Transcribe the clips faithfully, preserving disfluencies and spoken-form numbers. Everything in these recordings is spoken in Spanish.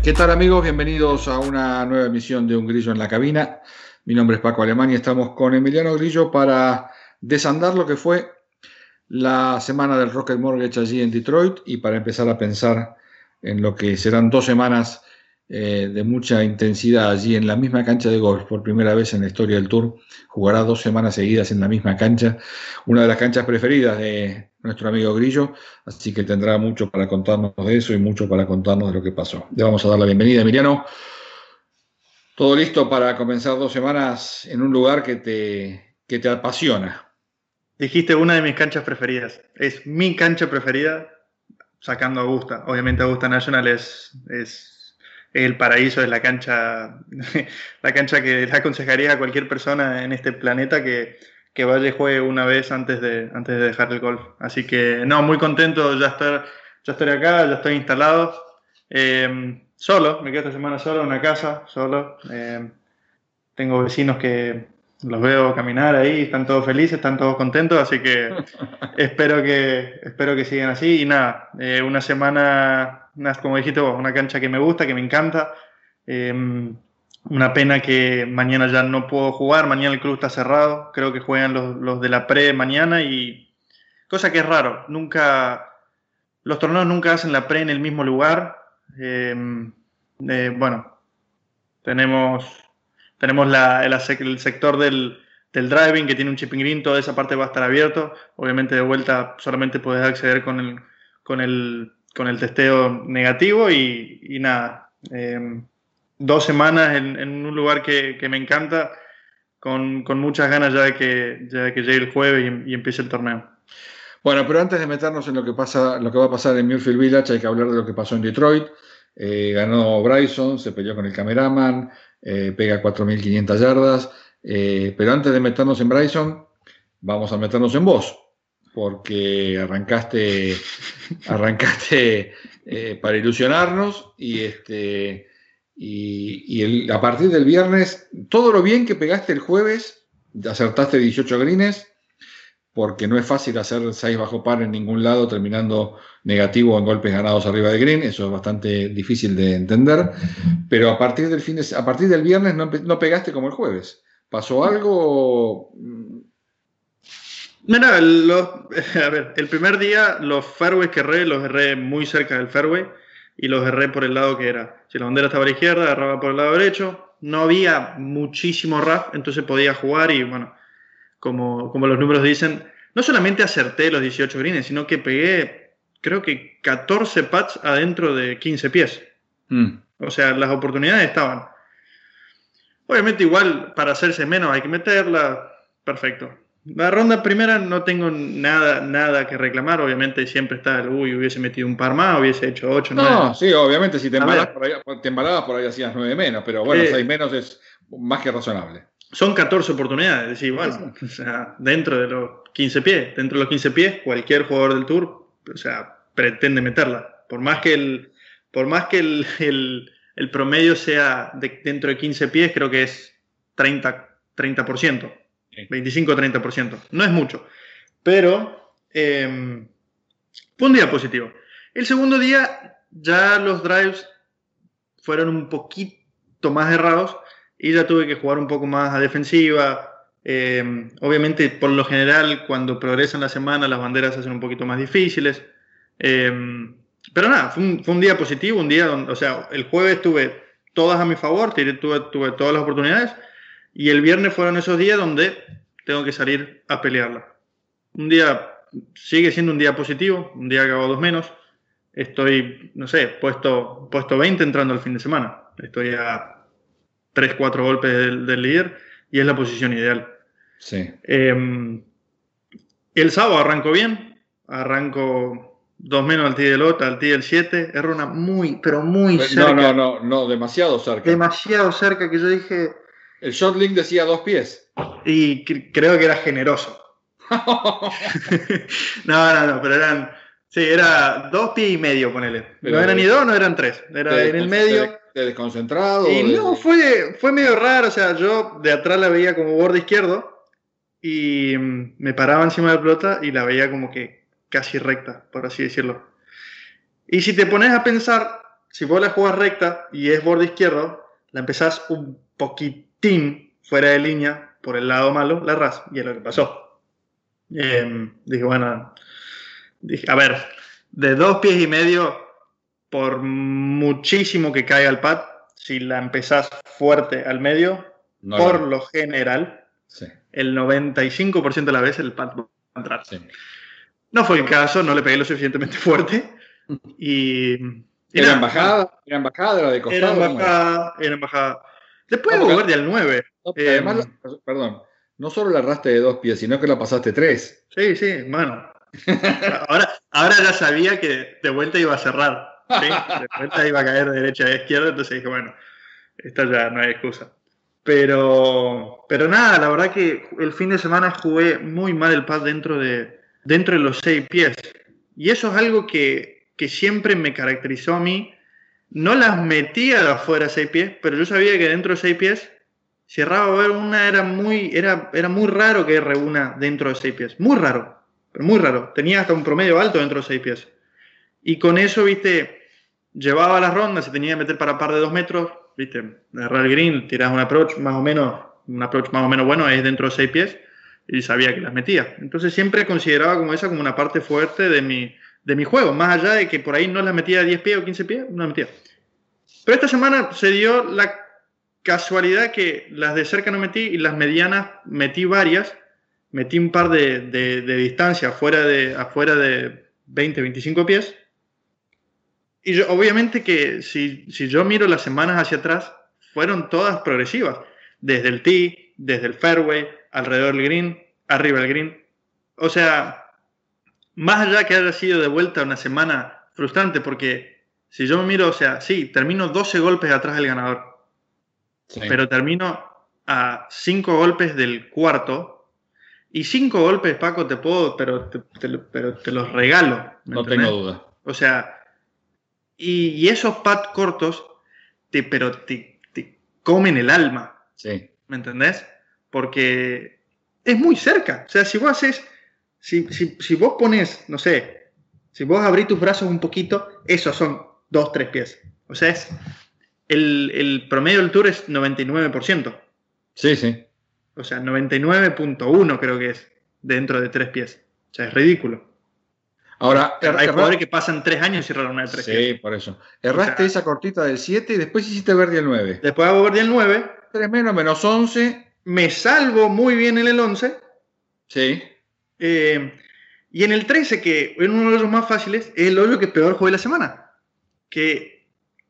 ¿Qué tal, amigos? Bienvenidos a una nueva emisión de Un Grillo en la Cabina. Mi nombre es Paco Alemán y estamos con Emiliano Grillo para desandar lo que fue la semana del Rocket Mortgage allí en Detroit y para empezar a pensar en lo que serán dos semanas eh, de mucha intensidad allí en la misma cancha de golf. Por primera vez en la historia del Tour jugará dos semanas seguidas en la misma cancha, una de las canchas preferidas de nuestro amigo Grillo, así que tendrá mucho para contarnos de eso y mucho para contarnos de lo que pasó. Le vamos a dar la bienvenida, Emiliano. ¿Todo listo para comenzar dos semanas en un lugar que te, que te apasiona? Dijiste una de mis canchas preferidas. Es mi cancha preferida, sacando a Augusta. Obviamente Augusta National es, es el paraíso, es la cancha, la cancha que le aconsejaría a cualquier persona en este planeta que, que vaya y juegue una vez antes de, antes de dejar el golf. Así que no, muy contento, ya estar, ya estoy acá, ya estoy instalado. Eh, solo, me quedo esta semana solo en una casa, solo. Eh, tengo vecinos que los veo caminar ahí, están todos felices, están todos contentos, así que espero que, espero que sigan así. Y nada, eh, una semana, una, como dijiste vos, una cancha que me gusta, que me encanta. Eh, una pena que mañana ya no puedo jugar, mañana el club está cerrado, creo que juegan los, los de la pre mañana y cosa que es raro, nunca, los torneos nunca hacen la pre en el mismo lugar. Eh, eh, bueno, tenemos... Tenemos la, el, el sector del, del driving que tiene un chipping green, toda esa parte va a estar abierto. Obviamente de vuelta solamente puedes acceder con el, con el, con el testeo negativo y, y nada. Eh, dos semanas en, en un lugar que, que me encanta, con, con muchas ganas ya de que, ya de que llegue el jueves y, y empiece el torneo. Bueno, pero antes de meternos en lo que pasa, lo que va a pasar en Muirfield Village, hay que hablar de lo que pasó en Detroit. Eh, ganó Bryson, se peleó con el cameraman, eh, pega cuatro mil quinientas yardas. Eh, pero antes de meternos en Bryson, vamos a meternos en vos, porque arrancaste, arrancaste eh, para ilusionarnos y este y, y el, a partir del viernes, todo lo bien que pegaste el jueves, acertaste dieciocho greens, porque no es fácil hacer seis bajo par en ningún lado terminando negativo en golpes ganados arriba de green, eso es bastante difícil de entender, pero a partir del, fin de, a partir del viernes no, no pegaste como el jueves. ¿Pasó algo? Mira, los, a ver, el primer día los fairways que erré, los erré muy cerca del fairway y los erré por el lado que era. Si la bandera estaba a la izquierda, agarraba por el lado derecho. No había muchísimo rough, entonces podía jugar y bueno, como, como los números dicen, no solamente acerté los dieciocho greens, sino que pegué, creo que catorce putts adentro de quince pies. Mm. O sea, las oportunidades estaban. Obviamente igual para hacerse menos hay que meterla, perfecto. La ronda primera no tengo nada, nada que reclamar, obviamente siempre está el, uy, hubiese metido un par más, hubiese hecho ocho, nueve. No, sí, obviamente si te embalabas por ahí, te embalabas por ahí hacías nueve menos, pero bueno, Eh, seis menos es más que razonable. Son catorce oportunidades, es decir, bueno, o sea, dentro de los quince pies, dentro de los quince pies, cualquier jugador del Tour, o sea, pretende meterla. Por más que el, por más que el, el, el promedio sea de, dentro de quince pies, creo que es treinta por ciento. veinticinco a treinta por ciento. No es mucho. Pero eh, fue un día positivo. El segundo día ya los drives fueron un poquito más errados y ya tuve que jugar un poco más a defensiva. Eh, obviamente, por lo general, cuando progresan la semana, las banderas se hacen un poquito más difíciles. Eh, pero nada, fue un, fue un día positivo, un día donde, o sea, el jueves tuve todas a mi favor, tuve, tuve todas las oportunidades. Y el viernes fueron esos días donde tengo que salir a pelearla. Un día sigue siendo un día positivo, un día que hago dos menos. Estoy, no sé, puesto, puesto veinte entrando al fin de semana. Estoy a tres cuatro golpes del, del líder y es la posición ideal. Sí. Eh, el sábado arranco bien, arranco dos menos al tee del otro, al tee del siete, erro una muy, pero muy no, cerca. No, no, no, no, demasiado cerca. Demasiado cerca que yo dije... El shot link decía dos pies. Y cr creo que era generoso. no, no, no, pero eran... Sí, era dos pies y medio, ponele. Pero no eran ni dos, no eran tres. Era en el medio. De, de desconcentrado. Y de... no, fue, fue medio raro. O sea, yo de atrás la veía como borde izquierdo y me paraba encima de la pelota y la veía como que casi recta, por así decirlo. Y si te pones a pensar, si vos la jugás recta y es borde izquierdo, la empezás un poquitín fuera de línea, por el lado malo, la errás, y es lo que pasó. Eh, dije, bueno, dije, a ver, de dos pies y medio, por muchísimo que caiga el pad, si la empezás fuerte al medio, no, por no. lo general, sí. el noventa y cinco por ciento de la vez el pad va a entrar. Sí. No fue el caso, no le pegué lo suficientemente fuerte. Y, y ¿Era nada, embajada? ¿Era embajada? ¿Era de costado? Era embajada, era embajada. Después no, de guardia al nueve. No, eh, además, perdón, no solo la erraste de dos pies, sino que la pasaste tres. Sí, sí, bueno. ahora, ahora ya sabía que de vuelta iba a cerrar. ¿sí? De vuelta iba a caer de derecha a izquierda, entonces dije, bueno, esta ya no hay excusa. Pero, pero nada, la verdad que el fin de semana jugué muy mal el pad dentro de, dentro de los seis pies. Y eso es algo que, que siempre me caracterizó a mí. No las metía de afuera seis pies, pero yo sabía que dentro de seis pies, si erraba a ver una, era muy, era, era muy raro que erre una dentro de seis pies. Muy raro, pero muy raro. Tenía hasta un promedio alto dentro de seis pies. Y con eso, viste, llevaba las rondas, se tenía que meter para par de dos metros, viste, errar el green, tirás un approach más o menos, un approach más o menos bueno, es dentro de seis pies, y sabía que las metía. Entonces siempre consideraba como esa como una parte fuerte de mi, de mi juego, más allá de que por ahí no las metía a diez pies o quince pies, no las metía. Pero esta semana se dio la casualidad que las de cerca no metí y las medianas metí varias, metí un par de, de, de distancia afuera de, afuera de veinte, veinticinco pies. Y yo, obviamente que si, si yo miro las semanas hacia atrás, fueron todas progresivas. Desde el tee, desde el fairway, alrededor del green, arriba del green. O sea, más allá que haya sido de vuelta una semana frustrante, porque si yo me miro, o sea, sí, termino doce golpes atrás del ganador. Sí. Pero termino a cinco golpes del cuarto. Y cinco golpes, Paco, te puedo, pero te, te, pero te los regalo. No tengo duda. O sea... Y, y esos pads cortos, te, pero te, te comen el alma. Sí. ¿Me entendés? Porque es muy cerca. O sea, si vos haces, si, si, si vos pones, no sé, si vos abrís tus brazos un poquito, esos son dos, tres pies. O sea, es el, el promedio del tour es noventa y nueve por ciento. Sí, sí. O sea, noventa y nueve punto uno creo que es dentro de tres pies. O sea, es ridículo. Ahora, er, hay jugadores que pasan tres años y cerraron una de tres. Sí, por eso. Erraste o sea, esa cortita del siete y después hiciste verde el nueve. Después hago verde el nueve. tres menos, menos once. Me salvo muy bien en el once. Sí. Eh, y en el trece, que es uno de los más fáciles, es el hoyo que peor jugué la semana. Que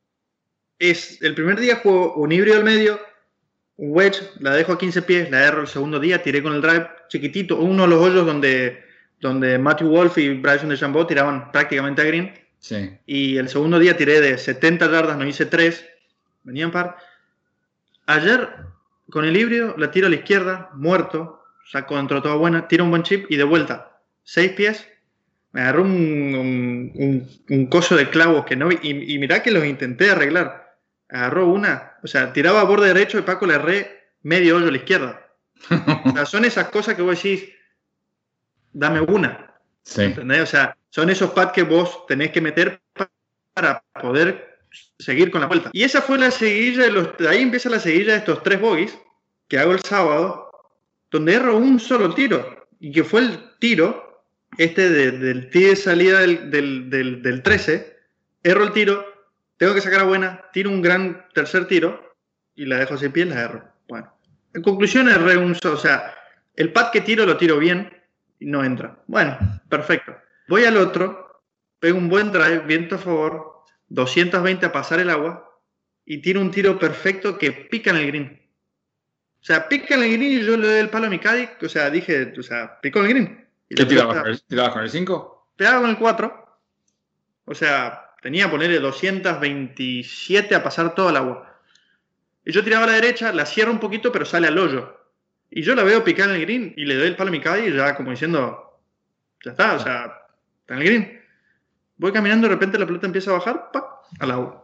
es, el primer día juego un híbrido al medio, un wedge, la dejo a quince pies, la erro el segundo día, tiré con el drive chiquitito, uno de los hoyos donde... donde Matthew Wolff y Bryson DeChambeau tiraban prácticamente a green. Sí. Y el segundo día tiré de setenta yardas, no hice tres, venían par. Ayer, con el híbrido, la tiro a la izquierda, muerto, saco dentro toda buena, tiro un buen chip y de vuelta, seis pies, me agarró un, un, un, un coso de clavos que no vi, y, y mirá que los intenté arreglar. Agarró una, o sea, tiraba a borde derecho y Paco le erré medio hoyo a la izquierda. O sea, son esas cosas que vos decís, dame una. Sí. ¿Entendés? O sea, son esos pads que vos tenés que meter para poder seguir con la vuelta. Y esa fue la seguilla de los... De ahí empieza la seguilla de estos tres bogies que hago el sábado, donde erro un solo tiro. Y que fue el tiro, este de, del tee de salida del, del, del, del trece, erro el tiro, tengo que sacar a buena, tiro un gran tercer tiro y la dejo a seis pies, la erro. Bueno, en conclusión erré un solo... O sea, el pad que tiro lo tiro bien, y no entra. Bueno, perfecto. Voy al otro, pego un buen drive, viento a favor, doscientos veinte a pasar el agua, y tiro un tiro perfecto que pica en el green. O sea, pica en el green y yo le doy el palo a mi caddy, o sea, dije, o sea, picó en el green. Y ¿qué tirabas? Pelota, ¿tirabas con el cinco? Pegaba con el cuatro. O sea, tenía que ponerle doscientos veintisiete a pasar todo el agua. Y yo tiraba a la derecha, la cierro un poquito, pero sale al hoyo. Y yo la veo picar en el green y le doy el palo a mi caddy y ya como diciendo, ya está, o sea, está en el green. Voy caminando, de repente la pelota empieza a bajar, ¡pac!, al agua.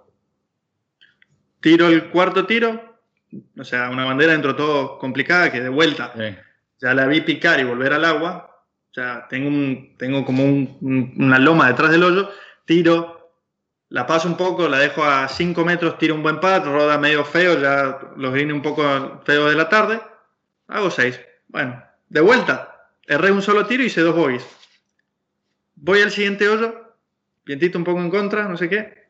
Tiro el cuarto tiro, o sea, una bandera dentro todo complicada que de vuelta. Sí. Ya la vi picar y volver al agua. O sea, tengo, un, tengo como un, un, una loma detrás del hoyo, tiro, la paso un poco, la dejo a cinco metros, tiro un buen pad, roda medio feo, ya los greens un poco feos de la tarde, hago seis. Bueno, de vuelta, erré un solo tiro y hice dos bogies. Voy al siguiente hoyo, vientito un poco en contra, no sé qué.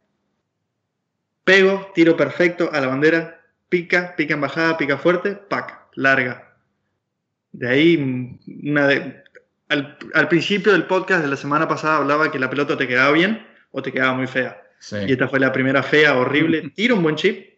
Pego, tiro perfecto a la bandera, pica, pica en bajada, pica fuerte, pack, larga. De ahí, una de, al, al principio del podcast de la semana pasada hablaba que la pelota te quedaba bien o te quedaba muy fea. Sí. Y esta fue la primera fea, horrible. Tiro un buen chip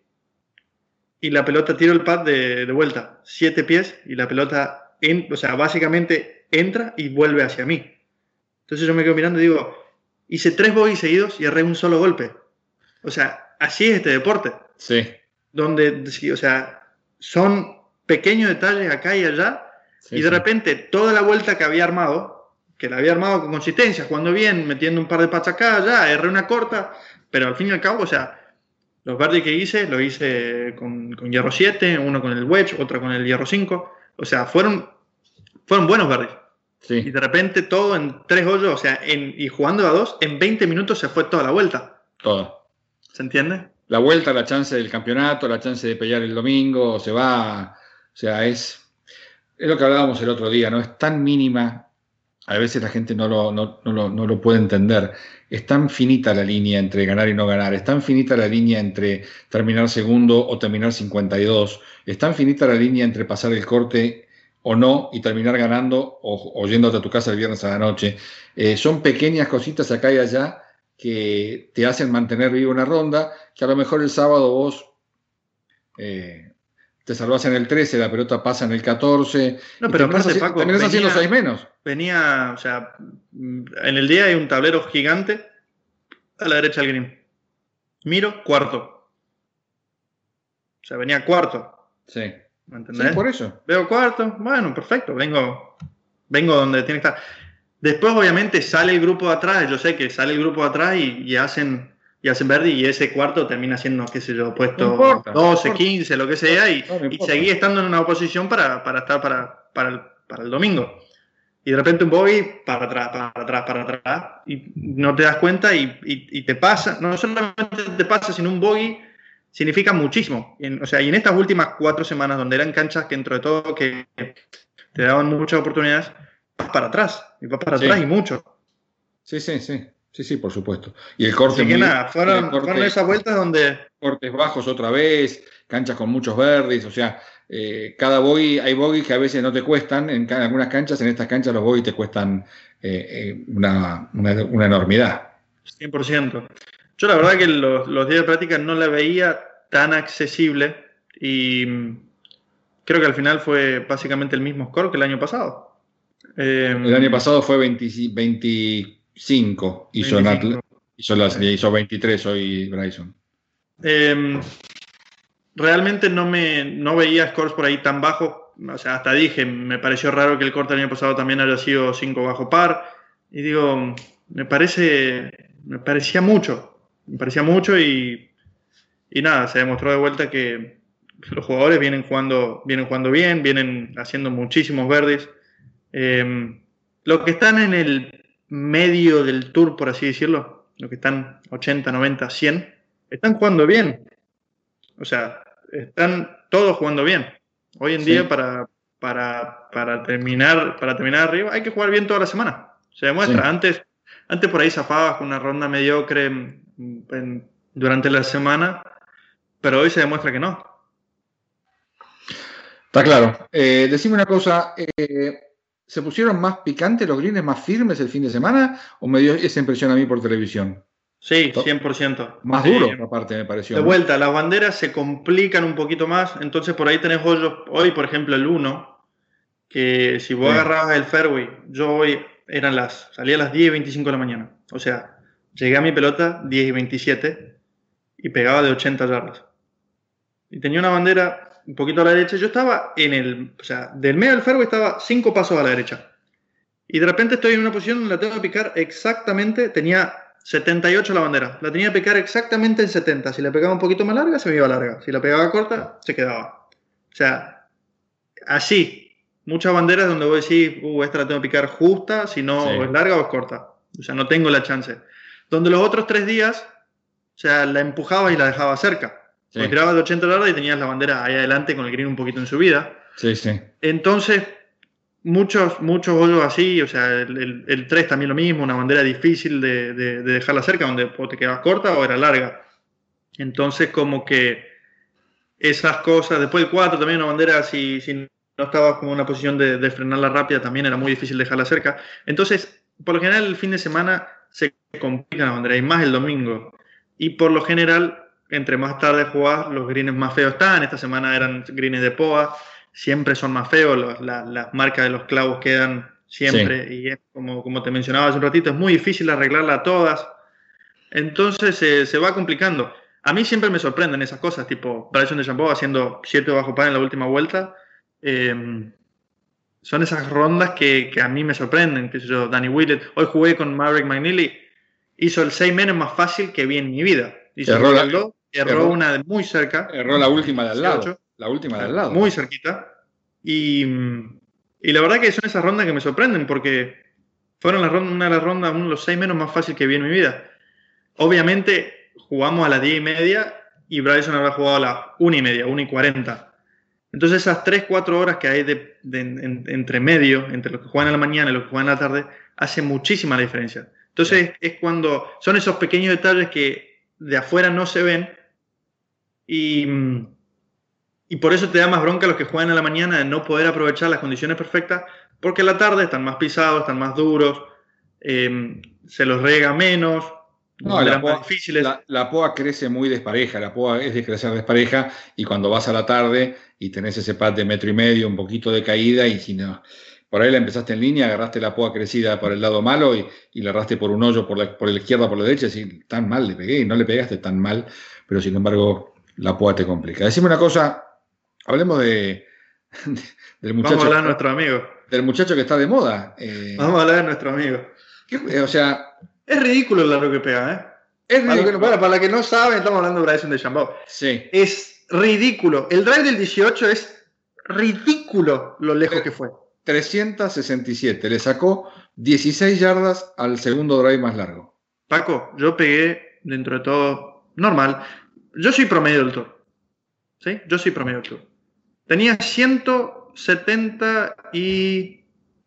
y la pelota tiro el pad de, de vuelta. Siete pies y la pelota, en, o sea, básicamente entra y vuelve hacia mí. Entonces yo me quedo mirando y digo, hice tres bogies seguidos y erré un solo golpe. O sea, así es este deporte. Sí. Donde, o sea, son pequeños detalles acá y allá. Sí, y de sí. repente toda la vuelta que había armado, que la había armado con consistencia, jugando bien, metiendo un par de pads acá, allá, erré una corta, pero al fin y al cabo, o sea, los birdies que hice, lo hice con, con hierro siete, uno con el wedge, otro con el hierro cinco, o sea, fueron, fueron buenos birdies. Sí. Y de repente todo en tres hoyos, o sea, en, y jugando a dos, en veinte minutos se fue toda la vuelta. Toda. ¿Se entiende? La vuelta, la chance del campeonato, la chance de pelear el domingo, se va, o sea, es... Es lo que hablábamos el otro día, ¿no? Es tan mínima, a veces la gente no lo, no, no, lo, no lo puede entender. Es tan finita la línea entre ganar y no ganar, es tan finita la línea entre terminar segundo o terminar cincuenta y dos, es tan finita la línea entre pasar el corte o no y terminar ganando o, o yéndote a tu casa el viernes a la noche. Eh, son pequeñas cositas acá y allá que te hacen mantener viva una ronda, que a lo mejor el sábado vos... Eh, te salvas en el trece, la pelota pasa en el catorce. No, pero aparte, haciendo, Paco, terminás haciendo seis menos. Venía, o sea, en el día hay un tablero gigante a la derecha del green. Miro, cuarto. O sea, venía cuarto. Sí. ¿Me entendés? Sí, por eso. Veo cuarto, bueno, perfecto, vengo, vengo donde tiene que estar. Después, obviamente, sale el grupo de atrás, yo sé que sale el grupo de atrás y, y hacen... y hacen verde y ese cuarto termina siendo, qué sé yo, puesto no importa, doce, no quince, lo que sea, y, no, no y seguí estando en una oposición para, para estar para, para, el, para el domingo. Y de repente un bogey para atrás, para atrás, para atrás, y no te das cuenta y, y, y te pasa, no solamente te pasa, sino un bogey significa muchísimo. En, o sea, y en estas últimas cuatro semanas, donde eran canchas que dentro de todo que te daban muchas oportunidades, vas para atrás, y vas para sí. atrás y mucho. Sí, sí, sí. Sí, sí, por supuesto. Y el corte... Así que muy, nada, fueron, corte, fueron esas vueltas donde... Cortes bajos otra vez, canchas con muchos verdes, o sea, eh, cada bogey, hay bogeys que a veces no te cuestan, en, en algunas canchas, en estas canchas los bogeys te cuestan eh, eh, una, una, una enormidad. cien por ciento. Yo la verdad que los, los días de práctica no la veía tan accesible y creo que al final fue básicamente el mismo score que el año pasado. Eh, el año pasado fue veinte, veinticinco, hizo, veinticinco. hizo, las, hizo veintitrés hoy Bryson. Eh, realmente no me no veía scores por ahí tan bajos, o sea, hasta dije, me pareció raro que el corte del año pasado también haya sido cinco bajo par, y digo, me parece, me parecía mucho, me parecía mucho y, y nada, se demostró de vuelta que los jugadores vienen jugando, vienen jugando bien, vienen haciendo muchísimos verdes. Eh, los que están en el medio del tour, por así decirlo, los que están ochenta, noventa, cien, están jugando bien. O sea, están todos jugando bien. Hoy en sí. día para, para, para, terminar, para terminar arriba hay que jugar bien toda la semana. Se demuestra. Sí. Antes, antes por ahí zafabas con una ronda mediocre en, en, durante la semana, pero hoy se demuestra que no. Está claro. Eh, decime una cosa, eh, ¿se pusieron más picantes los greens, más firmes el fin de semana o me dio esa impresión a mí por televisión? Sí, cien por ciento. Más sí. duro, aparte, me pareció. De vuelta, las banderas se complican un poquito más, entonces por ahí tenés hoyos, hoy por ejemplo el uno, que si vos sí. agarrabas el fairway, yo hoy eran las, salía a las diez y veinticinco de la mañana, o sea, llegué a mi pelota diez y veintisiete y pegaba de ochenta yardas. Y tenía una bandera un poquito a la derecha, yo estaba en el, o sea, del medio del fairway estaba cinco pasos a la derecha. Y de repente estoy en una posición donde la tengo que picar exactamente, tenía setenta y ocho la bandera. La tenía que picar exactamente en setenta. Si la pegaba un poquito más larga, se me iba larga. Si la pegaba corta, se quedaba. O sea, así. Muchas banderas donde vos decís, uh, esta la tengo que picar justa, si no, sí. o es larga o es corta. O sea, no tengo la chance. Donde los otros tres días, sea, la empujabas y la dejabas cerca. Sí. Lo tirabas de ochenta yardas y tenías la bandera ahí adelante con el green un poquito en subida. Sí, sí. Entonces, muchos, muchos hoyos así, o sea, el, el, el tres también lo mismo, una bandera difícil de, de, de dejarla cerca, donde o te quedabas corta o era larga. Entonces, como que esas cosas, después el cuatro también una bandera, si, si no estabas como en una posición de, de frenarla rápida, también era muy difícil dejarla cerca. Entonces, por lo general, el fin de semana se complica la bandera, y más el domingo. Y por lo general, entre más tarde jugás, los greens más feos están. Esta semana eran greens de P O A, siempre son más feos, los, la, las marcas de los clavos quedan siempre, sí. Y es como, como te mencionaba hace un ratito, es muy difícil arreglarla a todas. Entonces se, se va complicando. A mí siempre me sorprenden esas cosas, tipo Bryson DeChambeau haciendo siete bajo par en la última vuelta. Eh, son esas rondas que, que a mí me sorprenden. Que yo, Danny Willett, hoy jugué con Maverick McNeely, hizo el seis menos más fácil que vi en mi vida. Hizo erró, la, dos, erró, erró una de muy cerca. Erró la última de al lado. La última de al lado. Muy cerquita. Y, y la verdad que son esas rondas que me sorprenden porque fueron la ronda, una de las rondas, uno de los seis menos más fácil que vi en mi vida. Obviamente jugamos a las diez y media y Bryson habrá jugado a las una y media, una y cuarenta. Entonces esas tres, cuatro horas que hay de, de, en, entre medio, entre los que juegan a la mañana y los que juegan a la tarde, hace muchísima la diferencia. Entonces es cuando son esos pequeños detalles que de afuera no se ven y, y por eso te da más bronca a los que juegan a la mañana de no poder aprovechar las condiciones perfectas, porque a la tarde están más pisados, están más duros, eh, se los rega menos. No, la P O A, la, la P O A crece muy despareja, la P O A es de crecer despareja y cuando vas a la tarde y tenés ese pad de metro y medio, un poquito de caída y si no, por ahí la empezaste en línea, agarraste la P O A crecida por el lado malo y, y la agarraste por un hoyo por la, por la izquierda, por la derecha, y tan mal le pegué y no le pegaste tan mal, pero sin embargo la P O A te complica. Decime una cosa, hablemos de, de del muchacho. Vamos a hablar de nuestro amigo. Del muchacho que está de moda. Eh, Vamos a hablar de nuestro amigo. ¿qué, o sea... Es ridículo el largo que pega, ¿eh? Es ridículo. Para, para la que no saben, estamos hablando de Bryson DeChambeau. Sí. Es ridículo. El drive del dieciocho es ridículo lo lejos que fue. trescientos sesenta y siete. Le sacó dieciséis yardas al segundo drive más largo. Paco, yo pegué dentro de todo normal. Yo soy promedio del tour. ¿Sí? Yo soy promedio del tour. Tenía ciento setenta y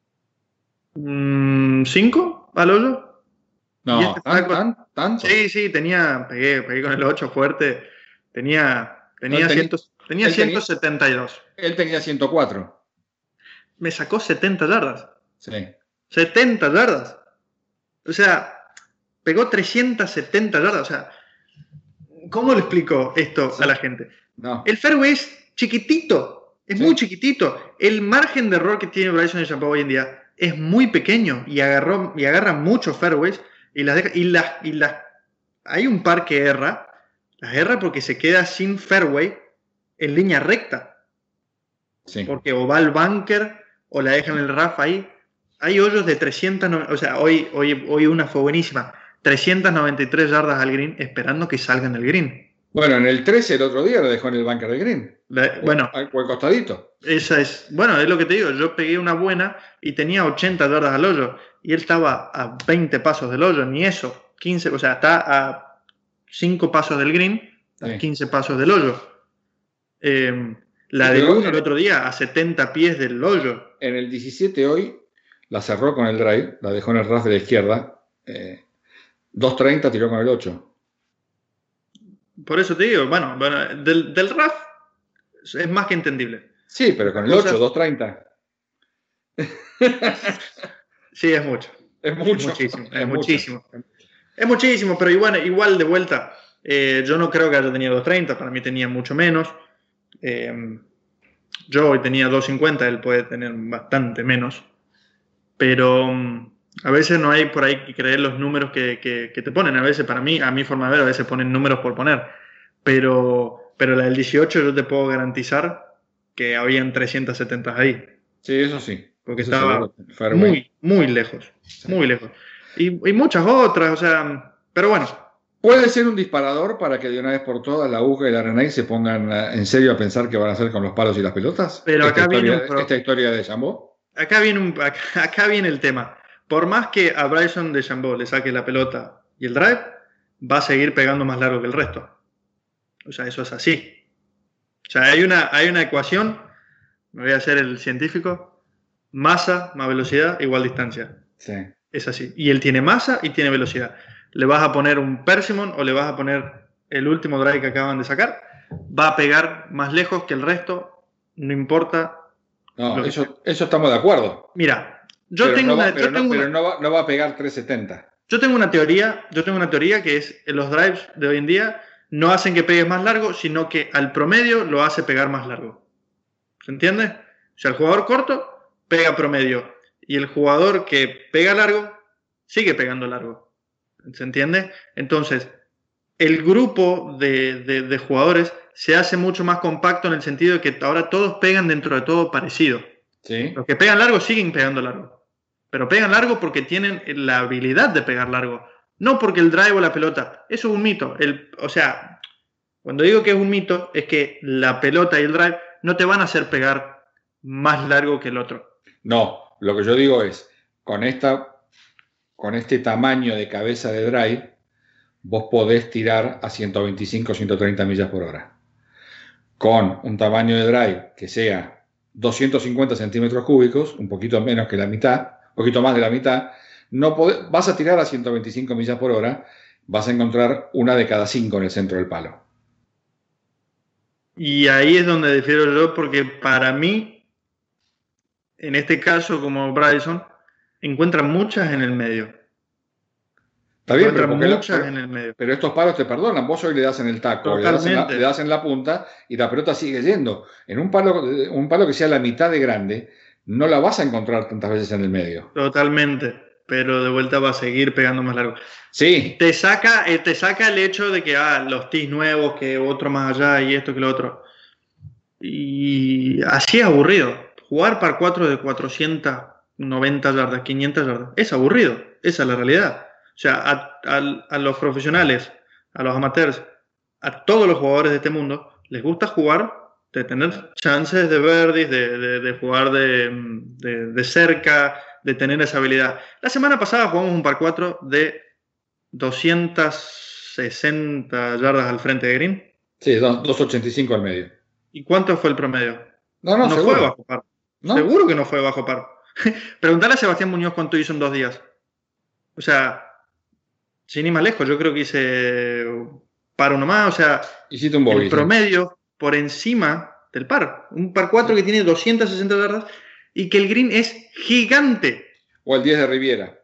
cinco al hoyo. No, este ¿tan, tan, tanto? Sí, sí, tenía, pegué, pegué con el ocho fuerte, tenía, tenía, no, ten, cien, tenía ciento setenta y dos. Tenía, él tenía ciento cuatro. Me sacó setenta yardas. Sí. setenta yardas. O sea, pegó trescientas setenta yardas. O sea, ¿cómo le explico esto sí. a la gente? No. El fairway es chiquitito, es sí. muy chiquitito. El margen de error que tiene Bryson DeChambeau hoy en día es muy pequeño y, agarró, y agarra muchos fairways. Y las, deja, y, las, y las hay un par que erra, las erra porque se queda sin fairway en línea recta. Sí. Porque o va al bunker o la dejan en el R A F ahí. Hay hoyos de trescientos, o sea, hoy, hoy, hoy una fue buenísima. trescientas noventa y tres yardas al green esperando que salgan del green. Bueno, en el trece el otro día lo dejó en el bunker del green. La, bueno, o al costadito. Esa es, bueno, es lo que te digo. Yo pegué una buena y tenía ochenta yardas al hoyo. Y él estaba a veinte pasos del hoyo, ni eso. quince, o sea, está a cinco pasos del green, a sí. quince pasos del hoyo. Eh, la sí, de uno el otro día, a setenta pies del hoyo. En el diecisiete hoy, la cerró con el drive, la dejó en el R A F de la izquierda. Eh, dos treinta tiró con el ocho. Por eso te digo, bueno, bueno del, del R A F es más que entendible. Sí, pero con el ocho, dos treinta. Sí, es mucho. Es mucho. Es muchísimo. Es, es muchísimo. Mucho. Es muchísimo, pero igual, igual de vuelta. Eh, yo no creo que haya tenido dos treinta, para mí tenía mucho menos. Eh, yo hoy tenía dos cincuenta, él puede tener bastante menos. Pero um, a veces no hay por ahí que creer los números que, que, que te ponen. A veces, para mí, a mi forma de ver, a veces ponen números por poner. Pero, pero la del dieciocho yo te puedo garantizar que habían trescientas setenta ahí. Sí, eso sí. Porque eso estaba muy, muy lejos, sí. muy lejos. Y, y muchas otras, o sea, pero bueno. ¿Puede ser un disparador para que de una vez por todas la U C A y la R N A se pongan en serio a pensar qué van a hacer con los palos y las pelotas? Pero acá esta viene historia, un esta historia de DeChambeau. Acá viene, un, acá, acá viene el tema. Por más que a Bryson DeChambeau le saque la pelota y el drive, va a seguir pegando más largo que el resto. O sea, eso es así. O sea, hay una, hay una ecuación, me voy a hacer el científico, masa más velocidad igual distancia. Sí. Es así. Y él tiene masa y tiene velocidad. Le vas a poner un Persimmon o le vas a poner el último drive que acaban de sacar, va a pegar más lejos que el resto, no importa. No, eso, eso estamos de acuerdo. Mira, yo pero tengo no va, una... Pero, yo no, tengo pero una, no, va, no va a pegar trescientos setenta. Yo tengo una teoría, yo tengo una teoría que es los drives de hoy en día no hacen que pegues más largo, sino que al promedio lo hace pegar más largo. ¿Se entiende? O sea, el jugador corto pega promedio y el jugador que pega largo sigue pegando largo. ¿Se entiende? Entonces, el grupo de, de, de jugadores se hace mucho más compacto en el sentido de que ahora todos pegan dentro de todo parecido. ¿Sí? Los que pegan largo siguen pegando largo. Pero pegan largo porque tienen la habilidad de pegar largo. No porque el drive o la pelota. Eso es un mito. El, o sea, cuando digo que es un mito, es que la pelota y el drive no te van a hacer pegar más largo que el otro. No, lo que yo digo es, con, esta, con este tamaño de cabeza de drive, vos podés tirar a ciento veinticinco, ciento treinta millas por hora. Con un tamaño de drive que sea doscientos cincuenta centímetros cúbicos, un poquito menos que la mitad, un poquito más de la mitad, no podés, vas a tirar a ciento veinticinco millas por hora, vas a encontrar una de cada cinco en el centro del palo. Y ahí es donde difiero yo, porque para mí, en este caso como Bryson, encuentran muchas en el medio. Está bien, pero, muchas pero, en el medio. pero estos palos te perdonan. Vos hoy le das en el taco, le das en, la, le das en la punta y la pelota sigue yendo. En un palo, un palo que sea la mitad de grande, no la vas a encontrar tantas veces en el medio. Totalmente, pero de vuelta va a seguir pegando más largo. Sí. Te saca, eh, te saca el hecho de que ah, los tees nuevos, que otro más allá y esto que lo otro. Y así es aburrido. Jugar par cuatro de cuatrocientas noventa yardas, quinientas yardas, es aburrido. Esa es la realidad. O sea, a, a, a los profesionales, a los amateurs, a todos los jugadores de este mundo, les gusta jugar, de tener chances de birdies, de, de, de jugar de, de, de cerca, de tener esa habilidad. La semana pasada jugamos un par cuatro de doscientas sesenta yardas al frente de green. Sí, doscientos ochenta y cinco al medio. ¿Y cuánto fue el promedio? No, no, no seguro. fue bajo par. ¿No? Seguro que no fue bajo par. Preguntale a Sebastián Muñoz cuánto hizo en dos días. O sea, sin ir más lejos, yo creo que hice par uno más. O sea, hiciste un bogey, el promedio ¿sí? por encima del par. Un par cuatro que tiene doscientas sesenta yardas y que el green es gigante. O el diez de Riviera.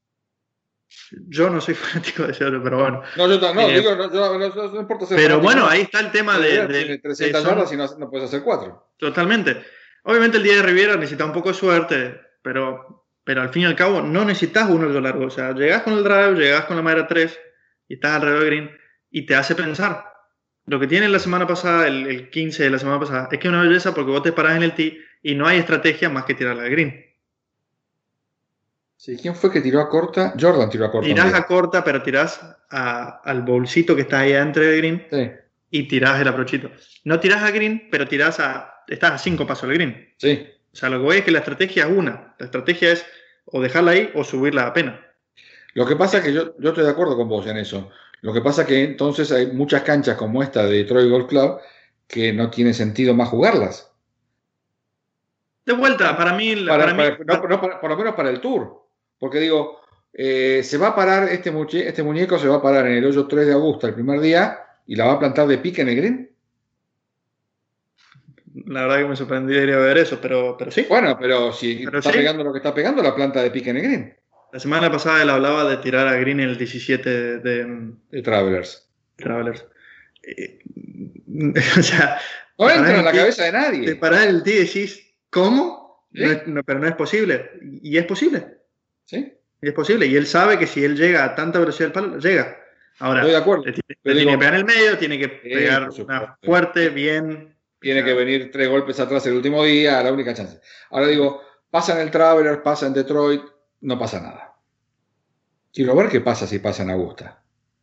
Yo no soy fanático de ese otro, pero bueno. No, yo no, eh, digo, no, yo, no, no, no importa ser Pero fanático, bueno, no. ahí está el tema de... de Tiene trescientas yardas y no, no puedes hacer cuatro. Totalmente. Obviamente el diez de Riviera necesita un poco de suerte, pero, pero al fin y al cabo no necesitas un hoyo largo. O sea, llegás con el drive, llegás con la madera tres y estás alrededor del green y te hace pensar. Lo que tiene la semana pasada, el, el quince de la semana pasada, es que es una belleza porque vos te parás en el tee y no hay estrategia más que tirarla al green. Sí, ¿quién fue que tiró a corta? Jordan tiró a corta. Tirás a corta, pero tirás a, al bolsito que está ahí adentro del green sí. y tirás el aprochito. No tirás a green, pero tirás a... Estás a cinco pasos del green. Sí. O sea, lo que voy es que la estrategia es una. La estrategia es o dejarla ahí o subirla a pena. Lo que pasa es que yo, yo estoy de acuerdo con vos en eso. Lo que pasa es que entonces hay muchas canchas como esta de Detroit Golf Club que no tiene sentido más jugarlas. De vuelta, para mí... Para, para, para, mí no, no, para, por lo menos para el Tour. Porque digo, eh, se va a parar, este, muñe este muñeco se va a parar en el hoyo tres de Augusta el primer día y la va a plantar de pique en el green. La verdad que me sorprendería ver eso, pero, pero sí. Bueno, pero si pero está sí. pegando lo que está pegando, la planta de pique en el green. La semana pasada él hablaba de tirar a green el diecisiete de, de, de Travelers. Travelers. Eh, o sea, no entra en la tee, cabeza de nadie. Te parás el tee y decís, ¿cómo? ¿Sí? No es, no, pero no es posible. Y es posible. Sí. Y es posible. Y él sabe que si él llega a tanta velocidad del palo, llega. Ahora, estoy de acuerdo. Le, tiene, le le digo, tiene que pegar en el medio, tiene que pegar eh, una fuerte, bien. Tiene que venir tres golpes atrás el último día, la única chance. Ahora digo, pasa en el Travelers, pasa en Detroit, no pasa nada. Quiero ver qué pasa si pasa en Augusta.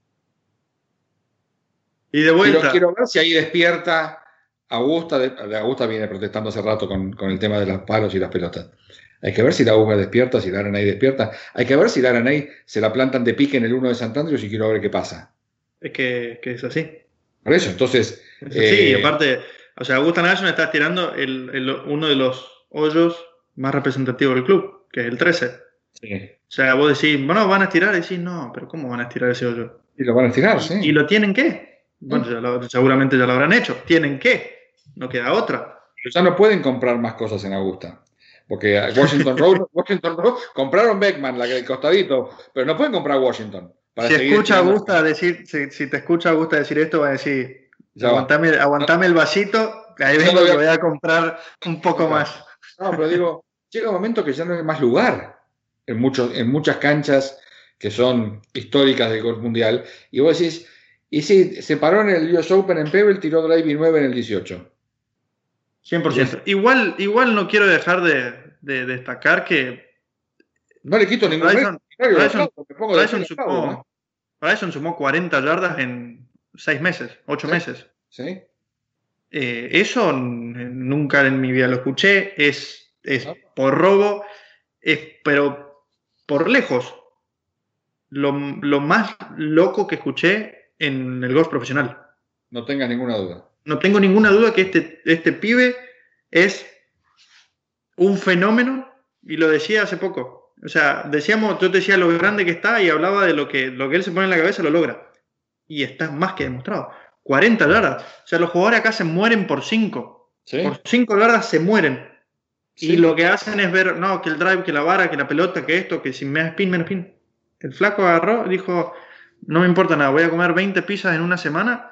Y de vuelta. Quiero, quiero ver si ahí despierta Augusta. De, de Augusta viene protestando hace rato con, con el tema de los palos y las pelotas. Hay que ver si la Augusta despierta, si la Aranay despierta. Hay que ver si la Aranay se la plantan de pique en el uno de Sant Andrews y quiero ver qué pasa. Es que, que es así. Por eso, entonces... Es así, y eh, aparte, o sea, Augusta National está tirando el, el- uno de los hoyos más representativos del club, que es el trece. sí. O sea, vos decís, bueno, van a estirar, y decís, no, pero ¿cómo van a estirar ese hoyo? Y lo van a estirar, ¿Y, y sí. lo tienen que? Bueno, ya lo- seguramente ya lo habrán hecho. ¿Tienen que? No queda otra. Pero ya no pueden comprar más cosas en Augusta. Porque Washington Road, Washington Road, compraron Beckman, la que del costadito, pero no pueden comprar Washington para Si seguir escucha a estirando. Augusta decir, si, si te escucha a Augusta decir esto, va a decir, Ya va. aguantame, aguantame el vasito, que ahí Ya vengo lo voy que a- voy a comprar un poco más. No, pero digo, llega un momento que ya no hay más lugar en, muchos, en muchas canchas que son históricas del golf mundial. Y vos decís, y sí, se paró en el U S Open en Pebble, tiró drive nueve en el dieciocho. cien por ciento. Igual, igual no quiero dejar de, de destacar que No le quito ningún Bryson, mérito, Bryson, me pongo de Bryson pie, aplaudo, ¿eh? sumó, Bryson sumó cuarenta yardas en seis meses, ocho ¿Sí? meses. ¿Sí? Eh, eso n- nunca en mi vida lo escuché. Es, es ¿No? por robo, es, pero por lejos, lo, lo más loco que escuché en el golf profesional. No tengas ninguna duda. No tengo ninguna duda que este, este pibe es un fenómeno, y lo decía hace poco. O sea, decíamos, yo te decía lo grande que está y hablaba de lo que, lo que él se pone en la cabeza, lo logra. Y está más que demostrado. cuarenta yardas. O sea, los jugadores acá se mueren por cinco. ¿Sí? Por cinco yardas se mueren. Sí. Y lo que hacen es ver, no, que el drive, que la vara, que la pelota, que esto, que si me spin, menos spin. El flaco agarró y dijo, no me importa nada, voy a comer veinte pizzas en una semana.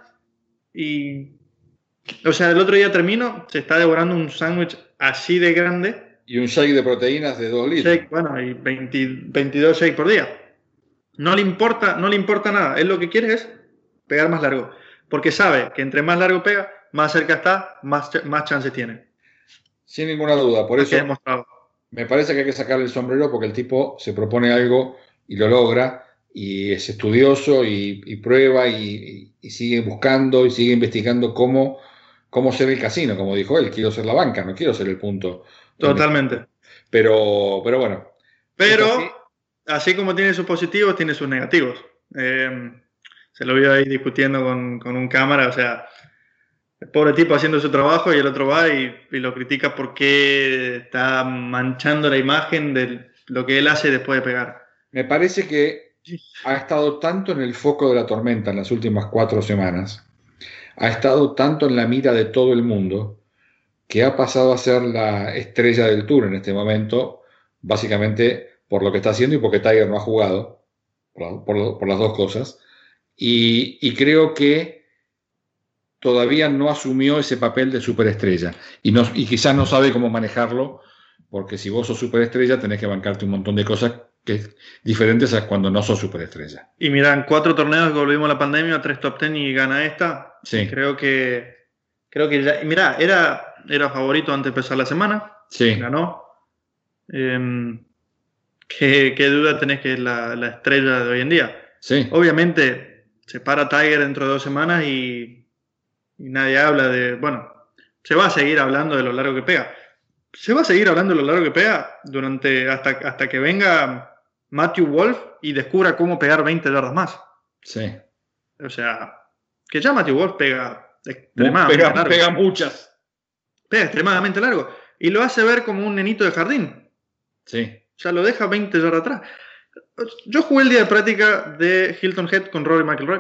Y, o sea, el otro día termino, se está devorando un sándwich así de grande. Y un shake de proteínas de dos litros. Shake, bueno, y veinte, veintidós shakes por día. No le importa, no le importa nada. Él lo que quiere es pegar más largo. Porque sabe que entre más largo pega, más cerca está, más, más chances tiene. Sin ninguna duda. Por eso demostrado. Me parece que hay que sacarle el sombrero porque el tipo se propone algo y lo logra. Y es estudioso y, y prueba y, y, y sigue buscando y sigue investigando cómo, cómo ser el casino. Como dijo él, quiero ser la banca, no quiero ser el punto. Totalmente. Pero, pero bueno. Pero, así. así como tiene sus positivos, tiene sus negativos. Eh, se lo vio ahí discutiendo con, con un cámara, o sea, el pobre tipo haciendo su trabajo y el otro va y, y lo critica porque está manchando la imagen de lo que él hace después de pegar. Me parece que ha estado tanto en el foco de la tormenta en las últimas cuatro semanas, ha estado tanto en la mira de todo el mundo, que ha pasado a ser la estrella del Tour en este momento, básicamente por lo que está haciendo y porque Tiger no ha jugado, por, por, por las dos cosas, y, y creo que todavía no asumió ese papel de superestrella, y, no, y quizás no sabe cómo manejarlo, porque si vos sos superestrella tenés que bancarte un montón de cosas que diferentes a cuando no sos superestrella. Y mirá, en cuatro torneos que volvimos a la pandemia, tres top ten y gana esta. Sí. Creo que, creo que ya, mirá, era, era favorito antes de empezar la semana. Sí. Ganó. Eh, ¿qué, ¿Qué duda tenés que es la, la estrella de hoy en día? Sí. Obviamente, se para Tiger dentro de dos semanas y, y nadie habla de, bueno, se va a seguir hablando de lo largo que pega. Se va a seguir hablando de lo largo que pega durante, hasta, hasta que venga Matthew Wolff y descubra cómo pegar veinte yardas más. Sí. O sea, que ya Matthew Wolff pega extremadamente pega, largo. Pega muchas. Pega extremadamente largo. Y lo hace ver como un nenito de jardín. Sí. Ya lo deja veinte yardas atrás. Yo jugué el día de práctica de Hilton Head con Rory McIlroy.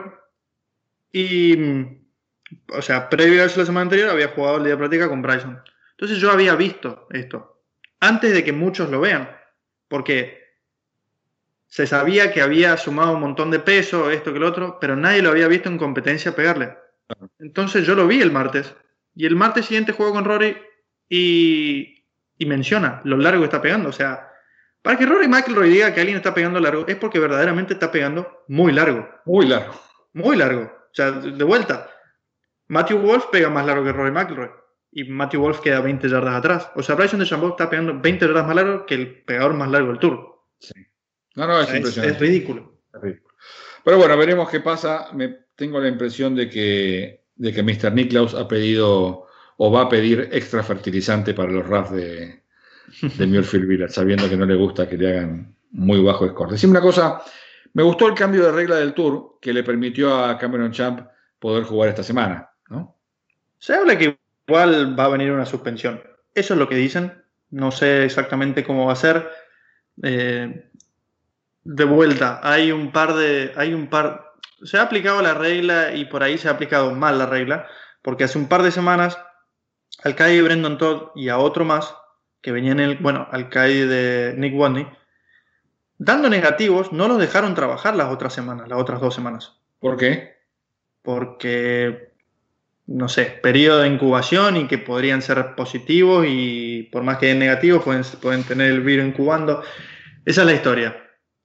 Y, o sea, previo a eso la semana anterior había jugado el día de práctica con Bryson. Entonces yo había visto esto antes de que muchos lo vean, porque se sabía que había sumado un montón de peso, esto que lo otro, pero nadie lo había visto en competencia pegarle. Entonces yo lo vi el martes, y el martes siguiente juego con Rory y, y menciona lo largo que está pegando. O sea, para que Rory McIlroy diga que alguien está pegando largo, es porque verdaderamente está pegando muy largo. Muy largo. Muy largo. O sea, de vuelta, Matthew Wolff pega más largo que Rory McIlroy. Y Matthew Wolff queda veinte yardas atrás. O sea, Bryson DeChambeau está pegando veinte yardas más largo que el pegador más largo del Tour. Sí. No, no, es, o sea, impresionante. Es, es, ridículo. es ridículo. Pero bueno, veremos qué pasa. Me, tengo la impresión de que, de que mister Nicklaus ha pedido o va a pedir extra fertilizante para los R A F de, de Muirfield Village, sabiendo que no le gusta que le hagan muy bajo score. Decime una cosa, Me gustó el cambio de regla del Tour que le permitió a Cameron Champ poder jugar esta semana, ¿no? Se habla que igual va a venir una suspensión. Eso es lo que dicen. No sé exactamente cómo va a ser. Eh, de vuelta, hay un par de... Hay un par... Se ha aplicado la regla y por ahí se ha aplicado mal la regla, porque hace un par de semanas al calle de Brendan Todd y a otro más, que venía en el... Bueno, al calle de Nick Watney, dando negativos, no los dejaron trabajar las otras semanas, las otras dos semanas. ¿Por qué? Porque... no sé, periodo de incubación y que podrían ser positivos y por más que den negativos pueden, pueden tener el virus incubando. Esa es la historia.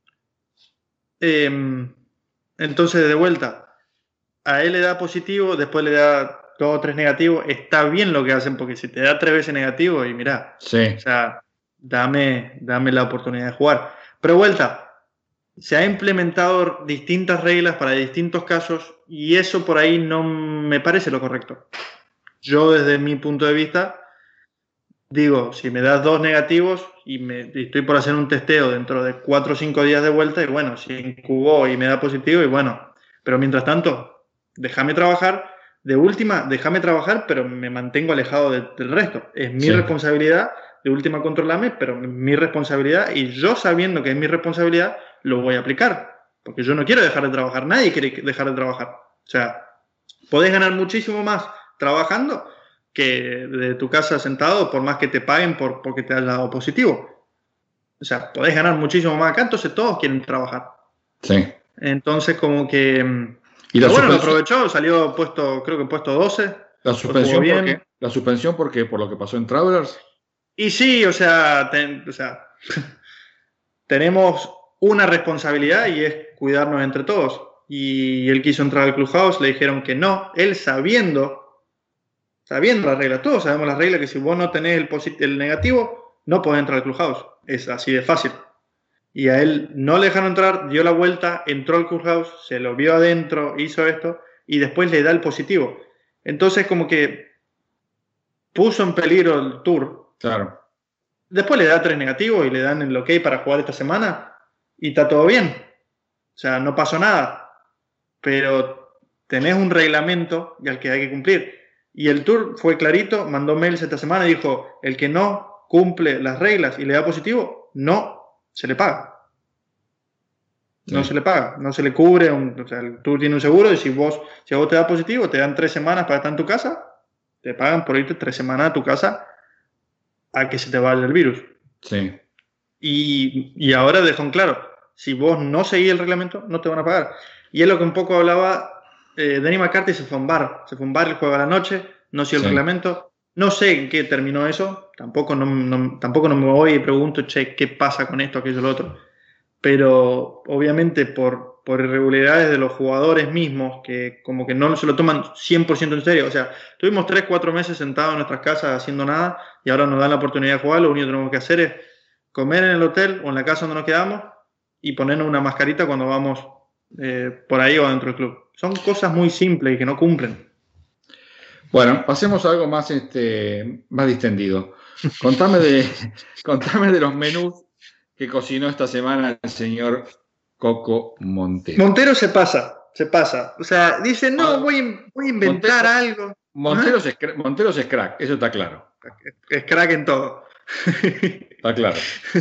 Eh, entonces, de vuelta, a él le da positivo, después le da dos o tres negativos. Está bien lo que hacen porque si te da tres veces negativo y mirá, sí. o sea, dame, dame la oportunidad de jugar. Pero vuelta, se ha implementado distintas reglas para distintos casos y eso por ahí no me parece lo correcto. Yo desde mi punto de vista digo, si me das dos negativos y, me, y estoy por hacer un testeo dentro de cuatro o cinco días de vuelta y bueno, si incubó y me da positivo y bueno, pero mientras tanto, déjame trabajar. De última, déjame trabajar, pero me mantengo alejado de, del resto. Es mi sí. responsabilidad, de última controlame, pero mi responsabilidad y yo sabiendo que es mi responsabilidad, lo voy a aplicar, porque yo no quiero dejar de trabajar, nadie quiere dejar de trabajar. O sea, podés ganar muchísimo más trabajando que de tu casa sentado, por más que te paguen por, porque te has dado positivo. O sea, podés ganar muchísimo más acá, entonces todos quieren trabajar. Sí. Entonces, como que... ¿Y la bueno, lo aprovechó, salió puesto, creo que puesto doce. ¿La suspensión por qué? ¿La suspensión por qué? ¿Por lo que pasó en Travelers? Y sí, o sea, ten, o sea tenemos una responsabilidad y es cuidarnos entre todos. Y él quiso entrar al Clubhouse, le dijeron que no. Él sabiendo, sabiendo las reglas, todos sabemos las reglas, que si vos no tenés el, el negativo, no podés entrar al Clubhouse. Es así de fácil. Y a él no le dejaron entrar, dio la vuelta, entró al Clubhouse, se lo vio adentro, hizo esto, y después le da el positivo. Entonces como que puso en peligro el tour. Claro. Después le da tres negativos y le dan el ok para jugar esta semana y está todo bien. O sea, no pasó nada. Pero tenés un reglamento al que hay que cumplir. Y el tour fue clarito, mandó mails esta semana y dijo, el que no cumple las reglas y le da positivo, no se le paga. No sí. se le paga, no se le cubre. Un, o sea, el tour tiene un seguro y si vos, si a vos te da positivo, te dan tres semanas para estar en tu casa, te pagan por irte tres semanas a tu casa a que se te vaya el virus. Sí. Y, y ahora dejan claro, si vos no seguís el reglamento, no te van a pagar. Y es lo que un poco hablaba, eh, Danny McCarthy se fue a un bar, se fue a un bar el juego a la noche, no siguió sí. el reglamento. No sé en qué terminó eso, tampoco no, no, tampoco no me voy y pregunto, che, ¿qué pasa con esto, aquello, lo otro? Pero obviamente por, por irregularidades de los jugadores mismos, que como que no se lo toman cien por ciento en serio. O sea, tuvimos tres, cuatro meses sentados en nuestras casas haciendo nada y ahora nos dan la oportunidad de jugar. Lo único que tenemos que hacer es comer en el hotel o en la casa donde nos quedamos y ponernos una mascarita cuando vamos eh, por ahí o dentro del club. Son cosas muy simples y que no cumplen. Bueno, pasemos a algo más, este, más distendido. Contame de, contame de los menús que cocinó esta semana el señor Coco Montero. Montero se pasa, se pasa. O sea, dice, no, voy, voy a inventar Montero, algo. Monteros es, Monteros es crack, eso está claro. Es crack en todo. Está claro.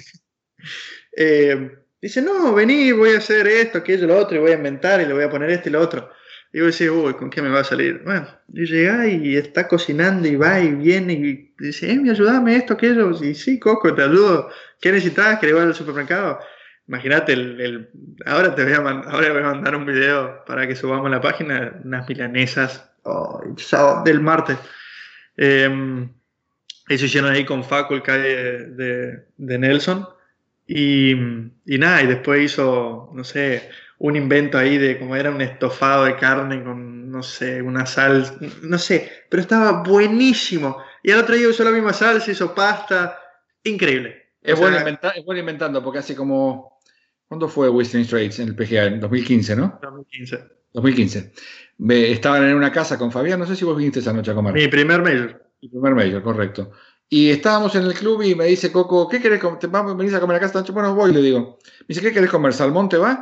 eh, dice, no, vení, voy a hacer esto, aquello, lo otro, y voy a inventar, y le voy a poner esto y lo otro. Y vos decís, uy, ¿con qué me va a salir? Bueno, y llega y está cocinando y va y viene y dice, eh, ayúdame esto, aquello. Y sí, Coco, te ayudo. ¿Qué necesitas? ¿Querés ir al supermercado? Imagínate, el, el, ahora te voy a mandar, ahora voy a mandar un video para que subamos a la página, unas milanesas oh, del martes. Eh, eso hicieron ahí con Facu, el calle de, de Nelson. Y, y nada, y después hizo, no sé, un invento ahí de como era un estofado de carne con, no sé, una sal, no sé, pero estaba buenísimo. Y al otro día usó la misma salsa, hizo pasta, increíble. Es, o bueno, sea, inventa, es bueno inventando, porque hace como, ¿cuándo fue Whistling Straits en el P G A? En dos mil quince, ¿no? dos mil quince. dos mil quince. Me, estaban en una casa con Fabián, no sé si vos viniste esa noche a comer. Mi primer major. Mi primer major, correcto. Y estábamos en el club y me dice Coco, ¿qué querés comer? ¿Te vamos, venís a comer a casa? Bueno, voy, le digo. Me dice, ¿qué querés comer? ¿Salmón te va?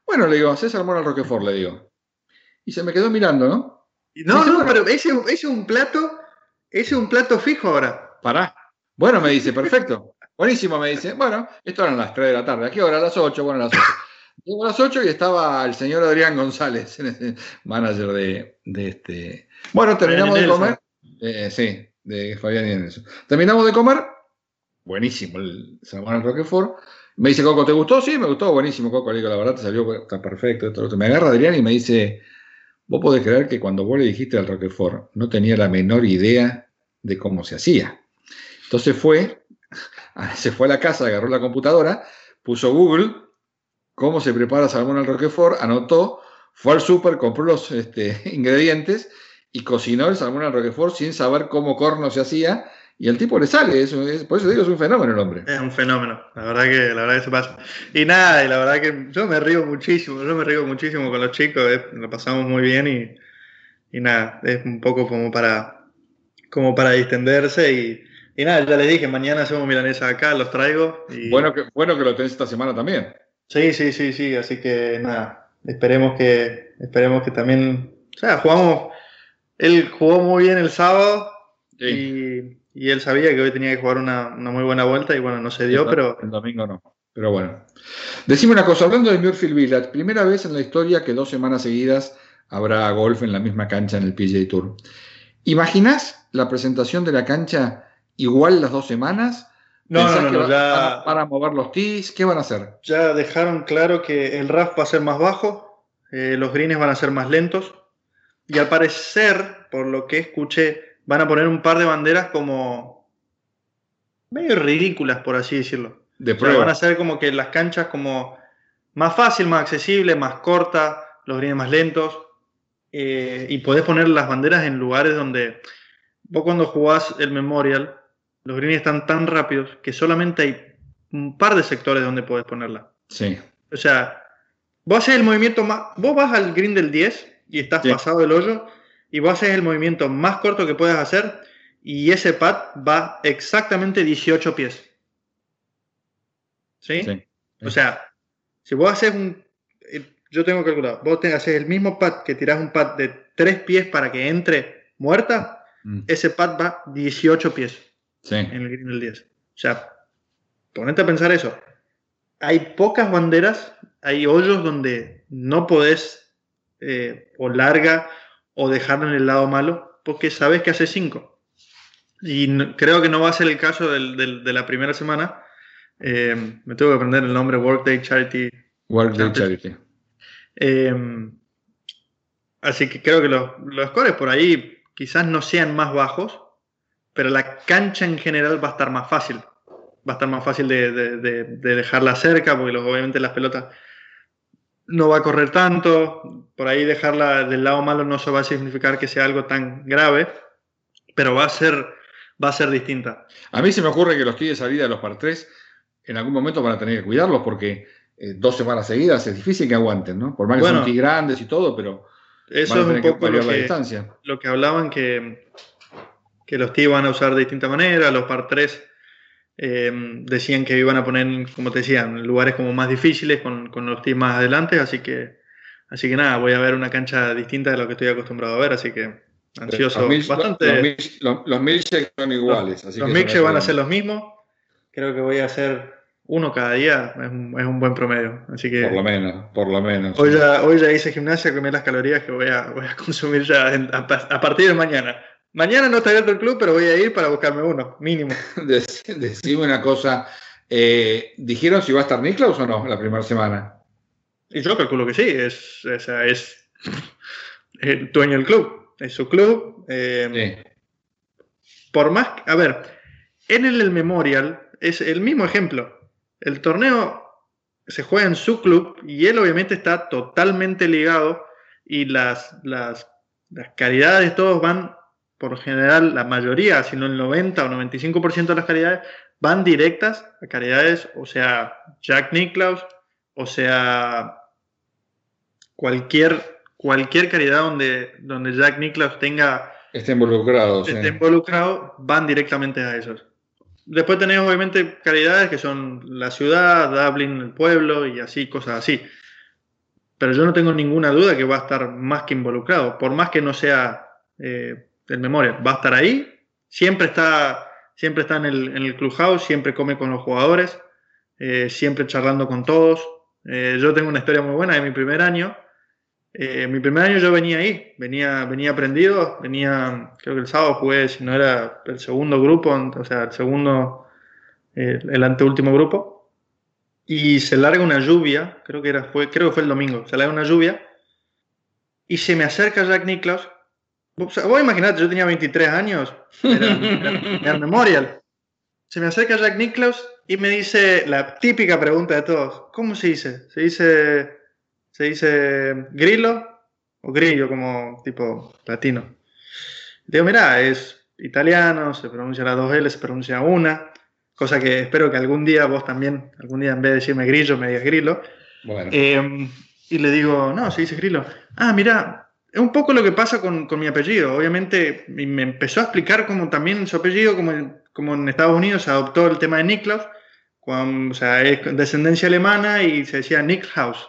Bueno, le digo, haces salmón al Roquefort, le digo. Y se me quedó mirando, ¿no? No, dice, no, bueno, pero ese, ese es un plato, ese es un plato fijo ahora. pará. Bueno, me dice, perfecto. Buenísimo, me dice. Bueno, esto eran las tres de la tarde. ¿A qué hora? A las ocho. Bueno, a las ocho. Llego a las ocho y estaba el señor Adrián González, manager de, de este. Bueno, terminamos de comer. Eh, sí, de Fabián y Nelson. Terminamos de comer. Buenísimo el salmón al Roquefort. Me dice, Coco, ¿te gustó? Sí, me gustó, buenísimo, Coco. Le digo, la verdad te salió, está perfecto. Esto, lo otro. Me agarra Adrián y me dice, vos podés creer que cuando vos le dijiste al Roquefort, no tenía la menor idea de cómo se hacía. Entonces fue, se fue a la casa, agarró la computadora, puso Google, cómo se prepara salmón al Roquefort, anotó, fue al súper, compró los este, ingredientes y cocinó el salmón al Roquefort sin saber cómo corno se hacía. Y al tipo le sale, es, es, por eso digo, es un fenómeno el hombre. Es un fenómeno, la verdad que, la verdad que se pasa. Y nada, y la verdad que yo me río muchísimo, yo me río muchísimo con los chicos, eh, lo pasamos muy bien y, y nada, es un poco como para, como para distenderse y, y nada, ya les dije, mañana hacemos milanesa acá, los traigo. Y... Bueno, que, bueno que lo tenés esta semana también. Sí, sí, sí, sí, así que nada, esperemos que, esperemos que también, o sea, jugamos, él jugó muy bien el sábado Sí. y... Y él sabía que hoy tenía que jugar una, una muy buena vuelta y bueno, no se dio, el, pero... El domingo no, pero bueno. Decime una cosa, hablando de Muirfield Village, primera vez en la historia que dos semanas seguidas habrá golf en la misma cancha en el P G A Tour. ¿Imaginás la presentación de la cancha igual las dos semanas? No, no, no, que no, va, ya... van, a, van a mover los tees? ¿Qué van a hacer? Ya dejaron claro que el R A F va a ser más bajo, eh, los greens van a ser más lentos y al parecer, por lo que escuché, van a poner un par de banderas como medio ridículas, por así decirlo. De o prueba. sea, van a ser como que las canchas como más fácil, más accesible, más corta, los greens más lentos eh, y podés poner las banderas en lugares donde vos cuando jugás el Memorial, los greens están tan rápidos que solamente hay un par de sectores donde podés ponerla. Sí. O sea, vos haces el movimiento más... Vos vas al green del diez y estás sí. pasado del hoyo y vos haces el movimiento más corto que puedas hacer y ese pad va exactamente dieciocho pies. ¿Sí? Sí. O sea, si vos haces un... Yo tengo calculado, vos te haces el mismo pad que tirás un pad de tres pies para que entre muerta, mm. ese pad va dieciocho pies sí. en el green del diez. O sea, ponete a pensar eso. Hay pocas banderas, hay hoyos donde no podés eh, o larga o dejarlo en el lado malo porque sabes que hace cinco. Y no, creo que no va a ser el caso del, del, de la primera semana. Eh, me tengo que aprender el nombre Workday Charity. Workday Charity. Eh, así que creo que los, los scores por ahí quizás no sean más bajos, pero la cancha en general va a estar más fácil. Va a estar más fácil de, de, de, de dejarla cerca, porque los, obviamente las pelotas no va a correr tanto. Por ahí dejarla del lado malo no se va a significar que sea algo tan grave, pero va a ser, va a ser distinta. A mí se me ocurre que los tíos de salida de los par tres en algún momento van a tener que cuidarlos porque eh, dos semanas seguidas es difícil que aguanten, ¿no? Por más que bueno, son tíos grandes y todo, pero eso van a tener es un poco que variar lo que, la distancia. Lo que hablaban que, que los tíos van a usar de distinta manera, los par tres Eh, decían que iban a poner, como te decía, en lugares como más difíciles con, con los teams más adelante, así que así que nada, voy a ver una cancha distinta de lo que estoy acostumbrado a ver, así que ansioso. Los, mil, bastante, los, los, los milkshakes son iguales. Los, así los que milkshakes van a ser los mismos, creo que voy a hacer uno cada día, es un, es un buen promedio, así que... Por lo menos, por lo menos. Hoy, sí. ya, hoy ya hice gimnasia, comí las calorías que voy a, voy a consumir ya en, a, a partir de mañana. Mañana no está abierto el club, pero voy a ir para buscarme uno, mínimo. Decime una cosa, eh, ¿dijeron si va a estar Nicklaus o no la primera semana? Y yo calculo que sí, es, es, es el dueño del club, es su club. Eh, sí. Por más, a ver, en el, el Memorial es el mismo ejemplo. El torneo se juega en su club y él obviamente está totalmente ligado y las, las, las calidades todos van... por lo general, la mayoría, si no el noventa o noventa y cinco por ciento de las calidades, van directas a calidades, o sea, Jack Nicklaus, o sea, cualquier, cualquier calidad donde, donde Jack Nicklaus tenga... Esté involucrado. Esté sí. involucrado, van directamente a esos. Después tenés, obviamente, calidades que son la ciudad, Dublin, el pueblo, y así, cosas así. pero yo no tengo ninguna duda que va a estar más que involucrado, por más que no sea eh, el Memorial, va a estar ahí, siempre está, siempre está en el, en el clubhouse, siempre come con los jugadores, eh, siempre charlando con todos. Eh, yo tengo una historia muy buena de mi primer año. Eh, mi primer año yo venía ahí, venía, venía aprendido, venía, creo que el sábado jugué, si no era el segundo grupo, o sea, el segundo, eh, el anteúltimo grupo, y se larga una lluvia, creo que era, fue, creo que fue el domingo, se larga una lluvia, y se me acerca Jack Nicklaus. O sea, vos imaginate, yo tenía veintitrés años, era, era, era Memorial. Se me acerca Jack Nicklaus y me dice la típica pregunta de todos, ¿cómo se dice? Se dice... ¿Se dice grillo o grillo como tipo latino? Digo, mirá, es italiano, se pronuncia las dos L, se pronuncia una, cosa que espero que algún día vos también, algún día en vez de decirme grillo, me digas grillo. Bueno. Eh, y le digo, no, se dice grillo. Ah, mirá, es un poco lo que pasa con, con mi apellido. Obviamente me empezó a explicar cómo también su apellido, como, como en Estados Unidos se adoptó el tema de Nicklaus, cuando, o sea, es descendencia alemana y se decía Nicklaus.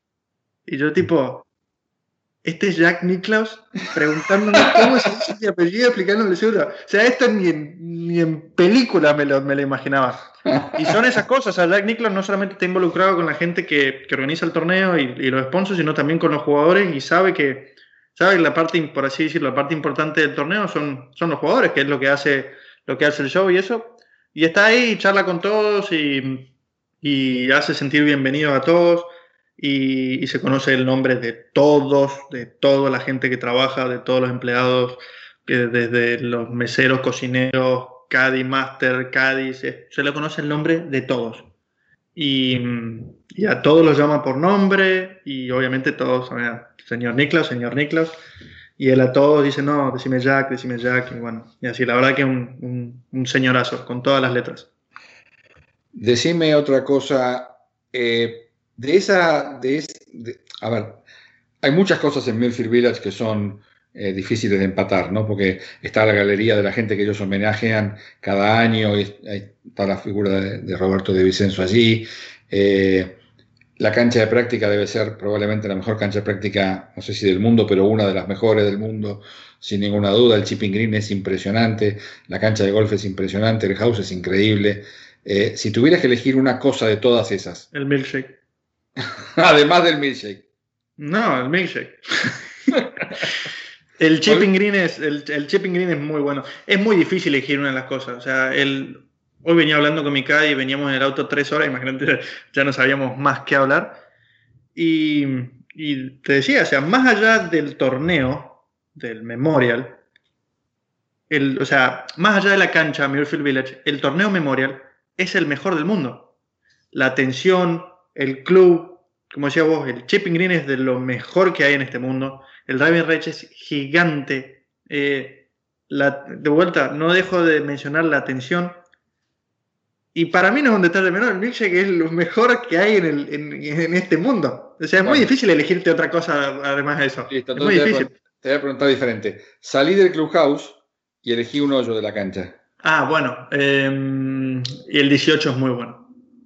Y yo tipo, este es Jack Nicklaus preguntándome cómo se dice mi apellido, explicándole seguro. O sea, esto ni en, ni en película me lo, me lo imaginaba. Y son esas cosas. O sea, Jack Nicklaus no solamente está involucrado con la gente que, que organiza el torneo y, y los sponsors, sino también con los jugadores y sabe que, sabe que la parte, por así decirlo, la parte importante del torneo son, son los jugadores, que es lo que hace, lo que hace el show y eso. Y está ahí, charla con todos y, y hace sentir bienvenidos a todos. Y, y se conoce el nombre de todos, de toda la gente que trabaja, de todos los empleados, que desde los meseros, cocineros, caddy, master, caddy, se, se le conoce el nombre de todos. Y, y a todos los llama por nombre y obviamente todos, señor Nicklaus, señor Nicklaus. Y él a todos dice, no, decime Jack, decime Jack. Y bueno, y así, la verdad que un, un, un señorazo, con todas las letras. Decime otra cosa. Eh, de esa, de, es, de a ver, hay muchas cosas en Millfield Village que son eh, difíciles de empatar, ¿no? Porque está la galería de la gente que ellos homenajean cada año, y está la figura de, de Roberto de Vicenzo allí. Eh, la cancha de práctica debe ser probablemente la mejor cancha de práctica, no sé si del mundo, pero una de las mejores del mundo, sin ninguna duda. El chipping green es impresionante, la cancha de golf es impresionante, el house es increíble. Eh, si tuvieras que elegir una cosa de todas esas. El milkshake. Además del milkshake. No, el milkshake. el chipping green es el, el chipping green es muy bueno. Es muy difícil elegir una de las cosas. O sea, el, hoy venía hablando con mi caddy y veníamos en el auto tres horas. Imagínate, ya no sabíamos más qué hablar. Y, y te decía, o sea, más allá del torneo, del Memorial, el, o sea, más allá de la cancha Muirfield Village, el torneo Memorial es el mejor del mundo. La atención, el club, como decía vos, el chipping green es de lo mejor que hay en este mundo. El driving range es gigante. Eh, la, de vuelta, no dejo de mencionar la atención. Y para mí no es un detalle menor. El milkshake es lo mejor que hay en, el, en, en este mundo. O sea, es bueno, muy difícil elegirte otra cosa además de eso. Listo, es muy te difícil. Voy a, te voy a preguntar diferente. Salí del clubhouse y elegí un hoyo de la cancha. Ah, bueno. Eh, y el dieciocho es muy bueno.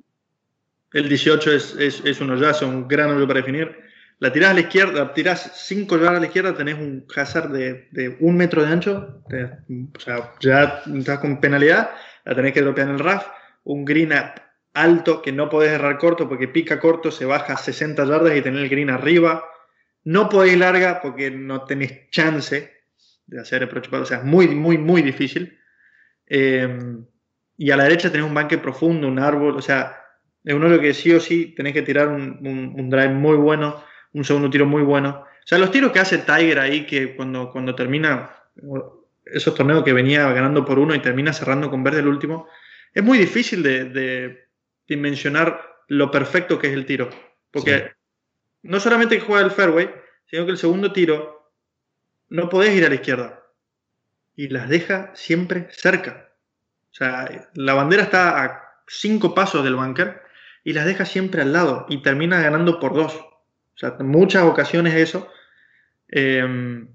El dieciocho es, es, es un hoyazo, un gran hoyo para definir. La tirás a la izquierda, tirás cinco yardas a la izquierda, tenés un hazard de, de un metro de ancho. Te, o sea, ya estás con penalidad, la tenés que dropear en el R A F. Un green alto que no podés errar corto porque pica corto, se baja a sesenta yardas y tenés el green arriba. No podés larga porque no tenés chance de hacer approach, o sea, es muy, muy, muy difícil. Eh, y a la derecha tenés un banque profundo, un árbol, o sea, es un hoyo que sí o sí tenés que tirar un, un, un drive muy bueno, un segundo tiro muy bueno. O sea, los tiros que hace Tiger ahí, que cuando, cuando termina esos torneos que venía ganando por uno y termina cerrando con verde el último, es muy difícil de, de dimensionar lo perfecto que es el tiro. Porque sí. No solamente que juega el fairway, sino que el segundo tiro no podés ir a la izquierda. Y las deja siempre cerca. O sea, la bandera está a cinco pasos del bunker y las deja siempre al lado y termina ganando por dos. O sea, en muchas ocasiones eso. Eh,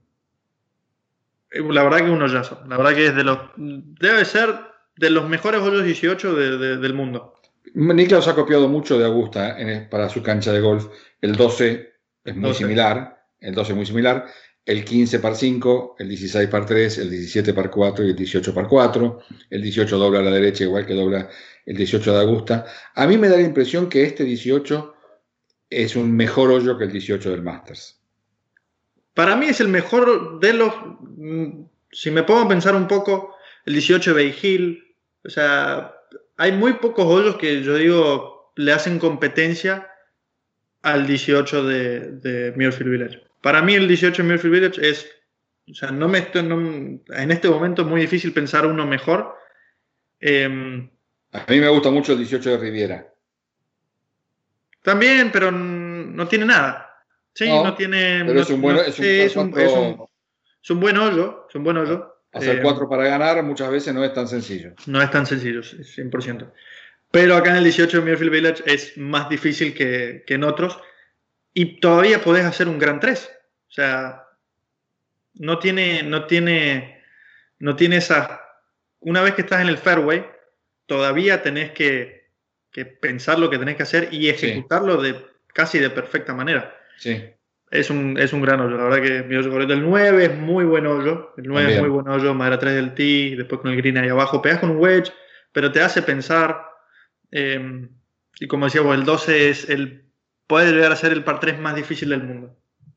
la verdad que es un hoyazo. La verdad que es de los, debe ser de los mejores hoyos dieciocho de, de, del mundo. Nicklaus ha copiado mucho de Augusta en, para su cancha de golf. El doce es muy doce. similar, el doce es muy similar, el quince par cinco, el dieciséis par tres, el diecisiete par cuatro y el dieciocho par cuatro, el dieciocho dobla a la derecha igual que dobla el dieciocho de Augusta. A mí me da la impresión que este dieciocho es un mejor hoyo que el dieciocho del Masters. Para mí es el mejor de los, si me pongo a pensar un poco, el dieciocho de Bay Hill, o sea, hay muy pocos hoyos que yo digo le hacen competencia al dieciocho de, de Muirfield Village. Para mí el dieciocho de Muirfield Village es, o sea, no me estoy, no, en este momento es muy difícil pensar uno mejor. Eh, A mí me gusta mucho el dieciocho de Riviera. También, pero no tiene nada. Sí, no, no tiene. Pero no, es un buen, no, es un, sí, es, un, es, un, es un buen hoyo. Es un buen hoyo. Hacer eh, cuatro para ganar muchas veces no es tan sencillo. No es tan sencillo, cien por ciento. Pero acá en el dieciocho de Muirfield Village es más difícil que, que en otros. Y todavía podés hacer un gran tres. O sea, no tiene, no tiene, no tiene esa. Una vez que estás en el fairway, todavía tenés que, que pensar lo que tenés que hacer y ejecutarlo sí. de casi de perfecta manera. Sí. Es un, es un gran hoyo. La verdad que mi hoyo favorito. El nueve es muy buen hoyo. El nueve También. es muy buen hoyo. Madera tres del tee. Después con el green ahí abajo. Pegás con un wedge, pero te hace pensar. Eh, y como decíamos, el doce es el. Puede llegar a ser el par tres más difícil del mundo.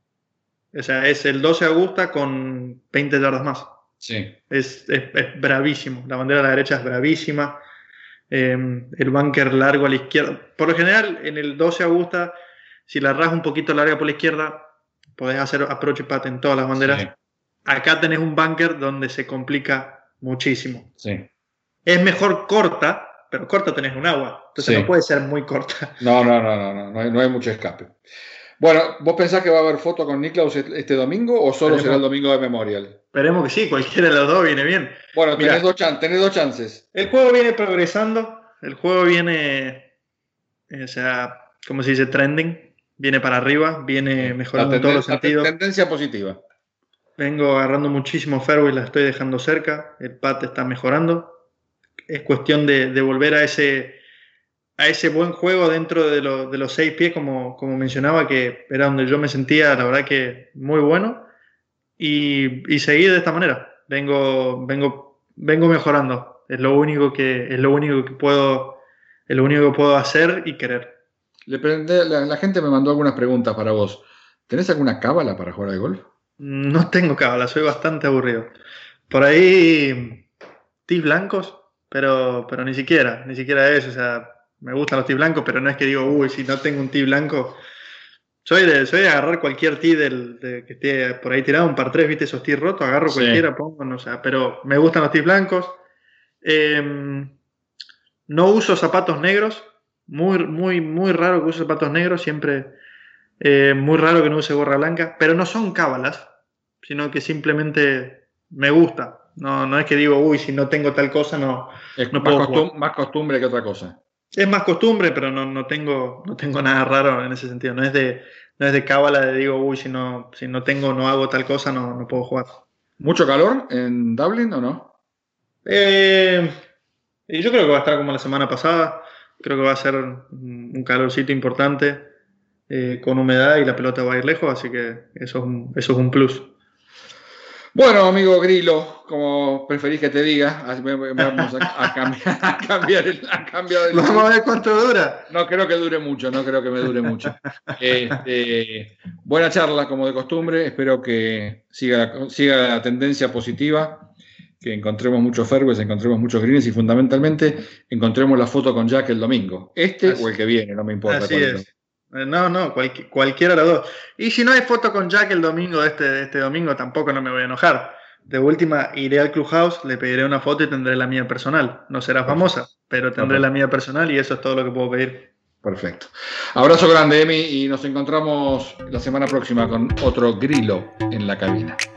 O sea, es el doce Augusta con veinte yardas más. Sí. Es, es, es bravísimo. La bandera a la derecha es bravísima. Eh, el bunker largo a la izquierda. Por lo general, en el doce Augusta, si la rajas un poquito larga por la izquierda, podés hacer approach y putt en todas las banderas. Sí. Acá tenés un bunker donde se complica muchísimo. Sí. Es mejor corta, pero corta tenés un agua. Entonces sí. no puede ser muy corta. No, no, no, no, no, no hay, no hay mucho escape. Bueno, ¿vos pensás que va a haber foto con Nicklaus este domingo o solo Esperemos. será el domingo de Memorial? Esperemos que sí, cualquiera de los dos viene bien. Bueno, tenés, Mirá, dos, chan tenés dos chances. El juego viene progresando, el juego viene, o sea, ¿cómo se dice? Trending. Viene para arriba, viene mejorando en todos los sentidos. Tendencia positiva. Vengo agarrando muchísimo fairway, la estoy dejando cerca, el putt está mejorando. Es cuestión de, de volver a ese, a ese buen juego dentro de, lo, de los seis pies, como, como mencionaba, que era donde yo me sentía, la verdad que muy bueno. Y, y seguir de esta manera. Vengo, vengo, vengo mejorando. Es lo único que, es lo único que puedo, es lo único que puedo hacer y querer. Le prende, la, la gente me mandó algunas preguntas para vos. ¿Tenés alguna cábala para jugar al golf? No tengo cábala, soy bastante aburrido. Por ahí, tees blancos, pero, pero ni siquiera, ni siquiera eso. O sea, me gustan los tees blancos, pero no es que digo, uy, si no tengo un tee blanco. Soy de, soy de agarrar cualquier tee del, de, que esté por ahí tirado, un par tres, viste esos tees rotos, agarro sí. cualquiera, pongo, no, o sea, pero me gustan los tees blancos. Eh, no uso zapatos negros. Muy, muy, muy raro que use zapatos negros, siempre eh, muy raro que no use gorra blanca, pero no son cábalas, sino que simplemente me gusta. No, no es que digo, uy, si no tengo tal cosa, no, es no más, puedo costum más costumbre que otra cosa. Es más costumbre, pero no, no, tengo, no tengo nada raro en ese sentido. No es de, no es de cábala de digo, uy, si no, si no tengo, no hago tal cosa, no, no puedo jugar. ¿Mucho calor en Dublin o no? Eh, yo creo que va a estar como la semana pasada. Creo que va a ser un calorcito importante, eh, con humedad y la pelota va a ir lejos, así que eso es un, eso es un plus. Bueno, amigo Grillo, como preferís que te diga, vamos a, a cambiar, a cambiar el, a cambiar el... Vamos a ver cuánto dura. No creo que dure mucho, no creo que me dure mucho. Este, buena charla, como de costumbre, espero que siga, siga la tendencia positiva, que encontremos muchos fairways, encontremos muchos greens y fundamentalmente encontremos la foto con Jack el domingo. Este Así, o el que viene, no me importa. Así es. No, no, cual, cualquiera de los dos. Y si no hay foto con Jack el domingo de este, de este domingo, tampoco no me voy a enojar. De última, iré al Clubhouse, le pediré una foto y tendré la mía personal. No será famosa, pero tendré Perfecto. la mía personal y eso es todo lo que puedo pedir. Perfecto. Abrazo grande, Emi, y nos encontramos la semana próxima con otro Grillo en la cabina.